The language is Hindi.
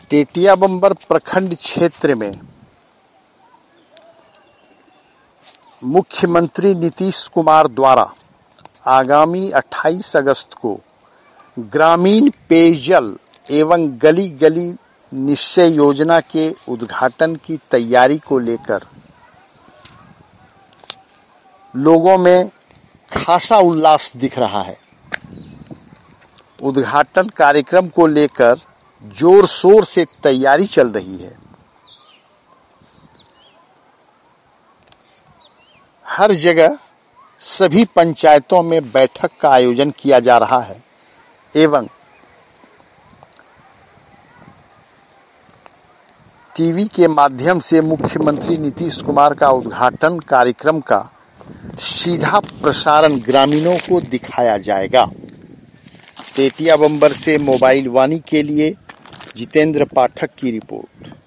टेटिया बंबर प्रखंड क्षेत्र में मुख्यमंत्री नीतीश कुमार द्वारा आगामी 28 अगस्त को ग्रामीण पेयजल एवं गली गली निश्चय योजना के उद्घाटन की तैयारी को लेकर लोगों में खासा उल्लास दिख रहा है। उद्घाटन कार्यक्रम को लेकर जोर शोर से तैयारी चल रही है। हर जगह सभी पंचायतों में बैठक का आयोजन किया जा रहा है एवं टीवी के माध्यम से मुख्यमंत्री नीतीश कुमार का उद्घाटन कार्यक्रम का सीधा प्रसारण ग्रामीणों को दिखाया जाएगा। टेटिया बंबर से मोबाइल वाणी के लिए जितेंद्र पाठक की रिपोर्ट।